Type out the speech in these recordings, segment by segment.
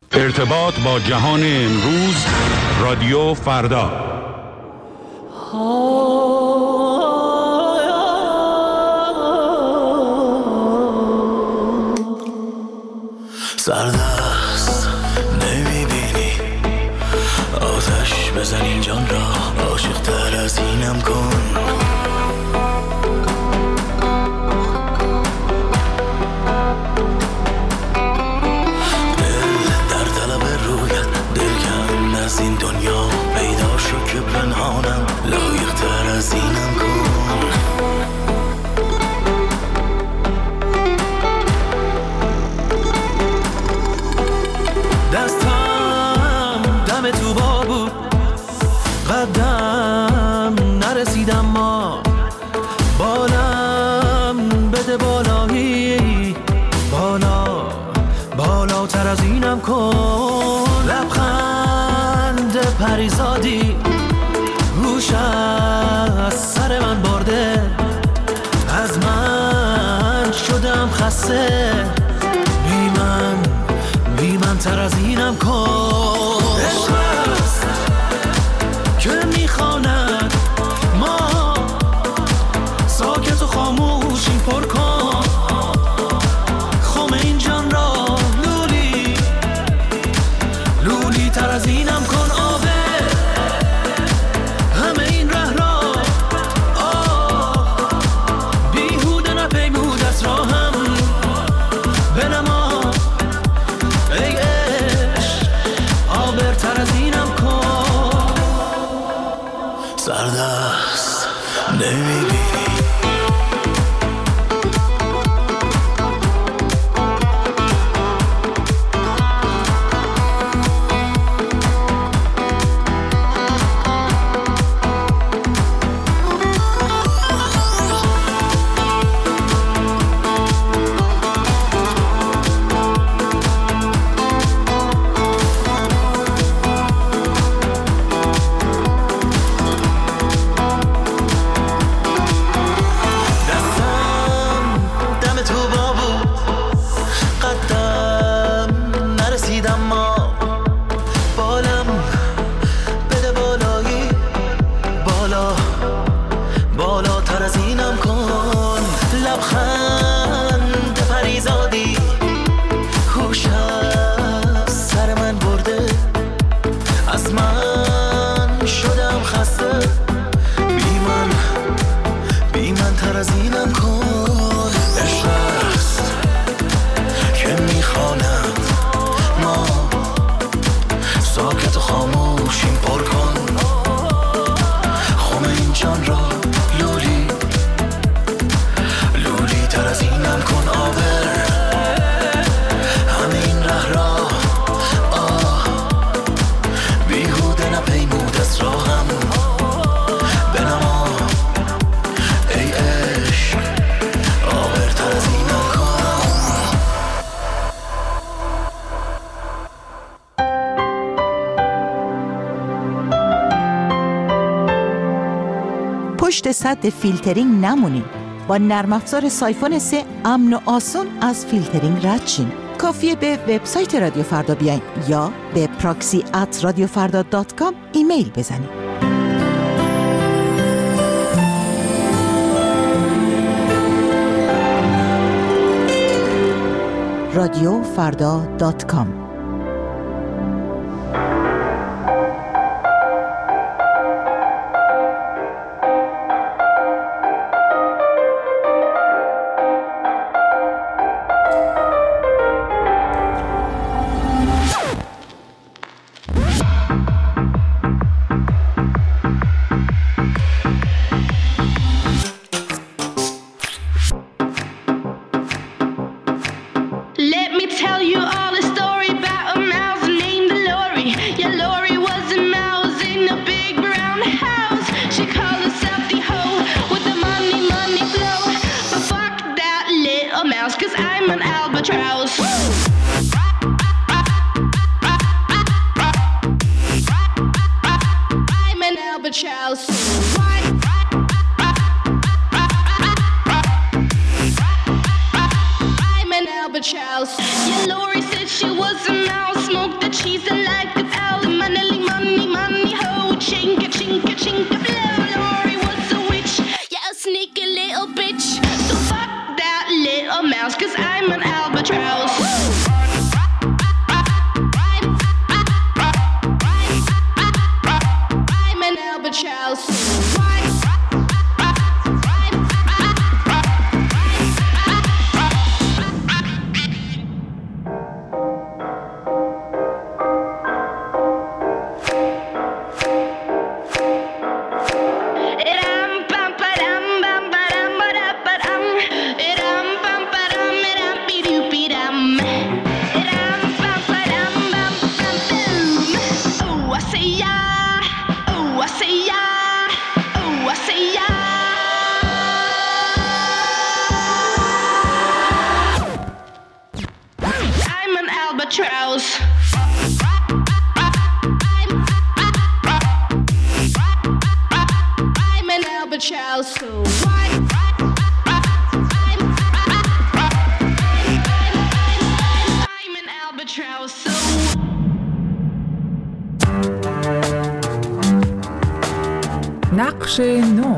ارتباط با جهان امروز، رادیو فردا. سردست نمیبینی آتش بزن این جان را، عاشق تر از اینم کن. از این دنیا پیدا شو که پنهانم، لایق تر از اینم کن. دستم دم تو با بود، قدم نرسیدم، ما بالم بده بالایی، بالاتر از اینم کن. لبخند پریزادی روش از سر من برده، از من شدم خسته، بی من تر از اینم کن. عشق است که میخواند ما ساکت و خاموشیم، پر کن خم این جان را، لولی تر از اینم کن. آبه همه این ره را، بیهوده نپیمود از راهم، بنما ای عشق آبرتر از اینم کن. سردست نمیبینی پشت سد فیلترینگ نمونین. با نرم افزار سایفون 3 امن و آسون از فیلترینگ رد شین. کافیه به وبسایت رادیو فردا بیاین یا به proxy@radiofarda.com ایمیل بزنین. radiofarda.com. Your Lori said she albatross. I'm an albatross. So why? I'm an albatross. So نقش نو.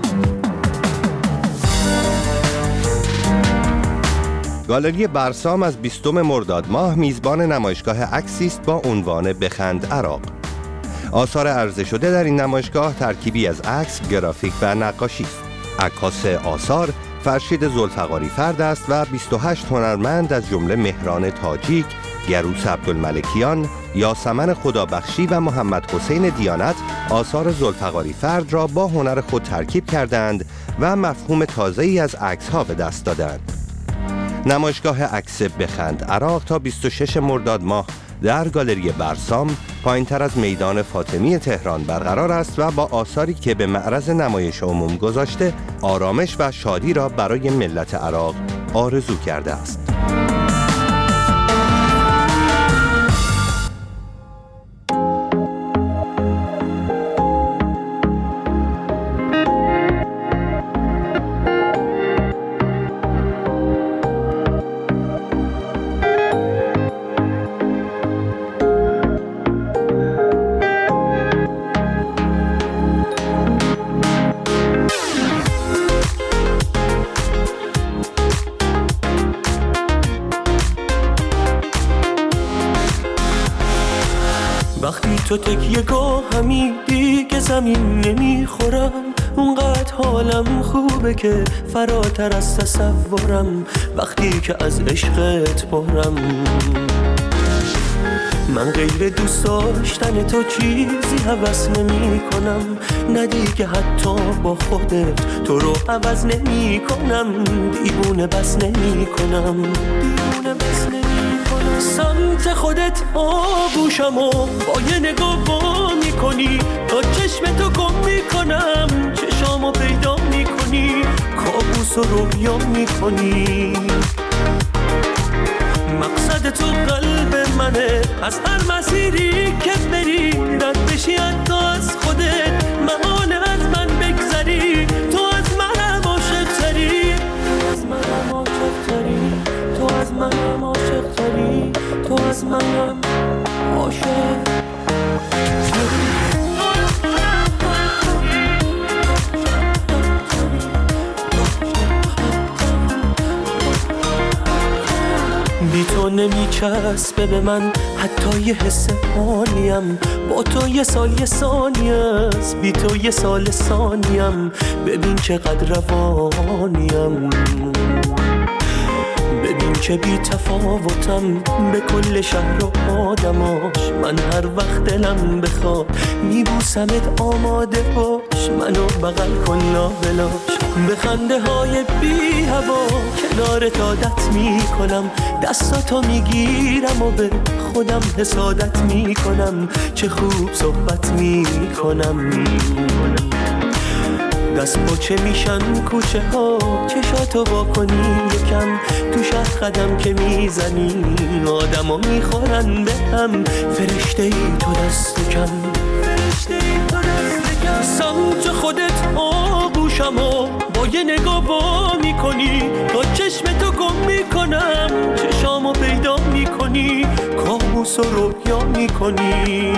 گالری برسام از 20 مرداد ماه میزبان نمایشگاه عکسی است با عنوان بخند عراق. آثار عرضه شده در این نمایشگاه ترکیبی از عکس، گرافیک و نقاشی است. عکاس آثار فرشید ذوالفقاری فرد است و 28 هنرمند از جمله مهران تاجیک، گروس عبدالملکیان، یاسمن خدابخشی و محمد حسین دیانت آثار ذوالفقاری فرد را با هنر خود ترکیب کردند و مفهوم تازه‌ای از عکس‌ها به دست دادند. نمایشگاه عکس بخند عراق تا 26 مرداد ماه در گالری برسام پایین‌تر از میدان فاطمی تهران برقرار است و با آثاری که به معرض نمایش عموم گذاشته آرامش و شادی را برای ملت عراق آرزو کرده است. وقتی تو تکیه گاهمی دیگه زمین نمیخورم، اونقدر حالم خوبه که فراتر از تصورم. وقتی که از عشقت پرم، من غیر دوست داشتن تو چیزی هوس نمی کنم. نه دیگه حتی با خودت تو رو عوض نمی کنم. دیوونه بس نمی کنم، دیوونه بس نمی کنم. سمت خودت آغوشم و با یه نگاه وا میکنی، تا چشم تو گم میکنم. چشامو پیدا میکنی، کابوس و رویا میکنی. مقصد تو قلب منه، از هر مسیری که بری رد بشی حتی از خودت. محال از من بگذری، تو از منم عاشق تری. از منم عاشق تری، تو از منم عاشق تری. تو از منم عاشق تری. بی تو نمیچسبه به من حتی یه حس آنیم. با تو یه سال یه ثانیه است، بی تو یه سال ثانیم. ببین چقدر روانیم، ببین چه بی تفاوتم به کل شهر و آدماش. من هر وقت دلم بخواد میبوسمت، آماده باش منو بغل کن لا بلاش. به خنده های بی هوا کنارت عادت میکنم. دستاتو میگیرم و به خودم حسادت میکنم. چه خوب صحبت میکنم، دست پاچه میشن کوچه ها. چشاتو واکنی یکم، تو شهر قدم که میزنی آدمو میخورن به هم. فرشته ای تو دست کم، فرشته ای تو دست کم. سمت خودت آغوشم و با یه نگاه وا میکنی، تا چشم تو گم میکنم. چشامو پیدا میکنی، کابوس و رویا میکنی.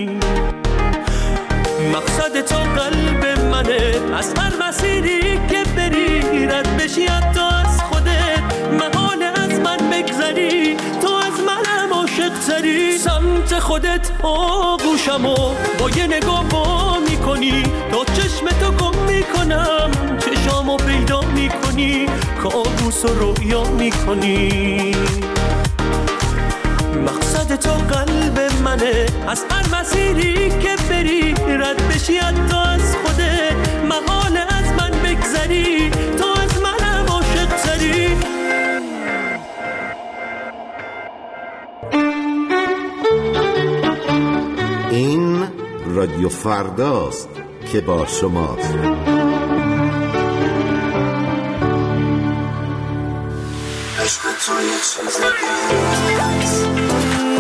مقصد تو قلب منه، از هر مسیری که بری رد بشی حتی از خودت. محال از من بگذری، تو از منم عاشق تری. سمت خودت آغوشم و با یه نگاه وا میکنی، تا چشم تو گم میکنم. چشامو پیدا میکنی، کابوس و رویا میکنی. مقصد تو قلب منه، از هر مسیری که بری رد بشی حتی از خودت. محال از من بگذری، تو از منم عاشق تری. این رادیو فرداست که با شماست. عشق تو یه چیز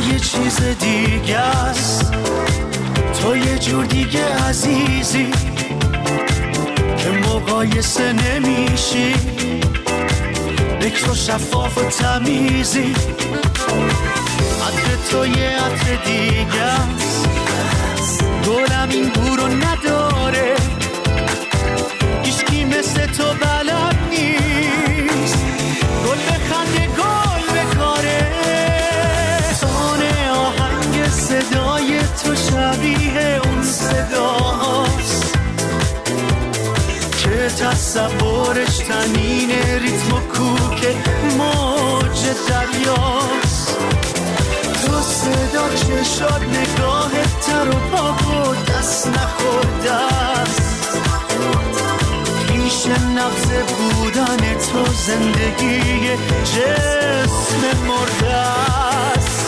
یه چیز دیگه است، تو یه جور دیگه عزیزی که مقایسه نمیشی، بکر و شفاف و تمیزی. عطر تو یه عطر دیگه است، گلم این بو رو نداره، هیچکی مثل تو بلد نیست، گل بخنده گل بکاره. تون آهنگ صدای تو شبیه اون صداست که تصورش تنین ریتم و کوک موج دریاست. تو صدا چشات نگاهت تر و پاک و دست نخورده است، پیش نبض بودن تو زندگی جسم مرده است.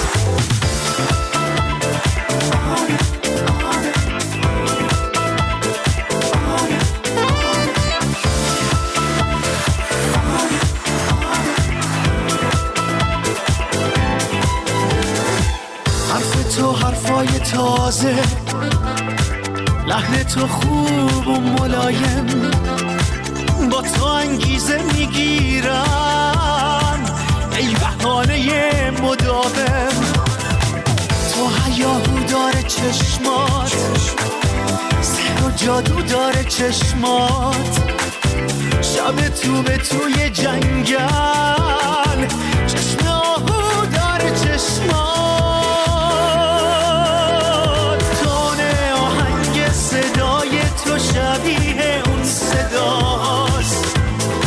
تو حرفای تازه، لحن تو خوب و ملایم، با تو انگیزه میگیرن ای بهانه مداوم. تو هیاهو داره چشمات، سحر و جادو داره چشمات، شب تو به توی جنگل، چشم آهو داره چشمات. شبیه اون صداست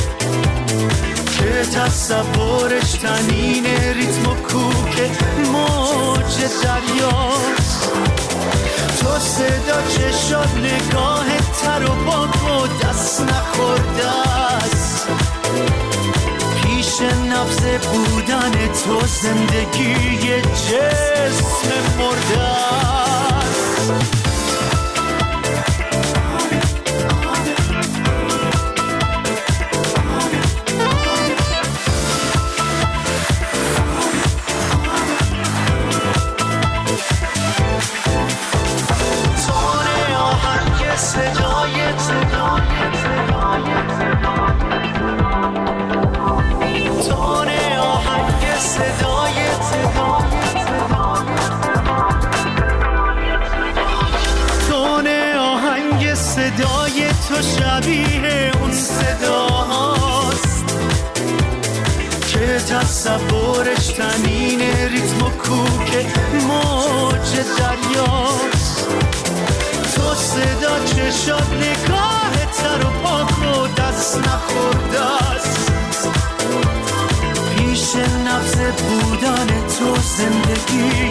که تصورش تنین ریتم و کوک موج دریاست. تو صدا چشات نگاهت تر و پاک و دست نخورده است، پیش نبض بودن تو زندگی جسم مرده است. صدای تو شبیه اون صداست که تصورش تنین ریتم و کوک موج دریاست. تو صدا چشات نگاه تر و پاک و دست نخورده است، پیش نبض بودن تو زندگی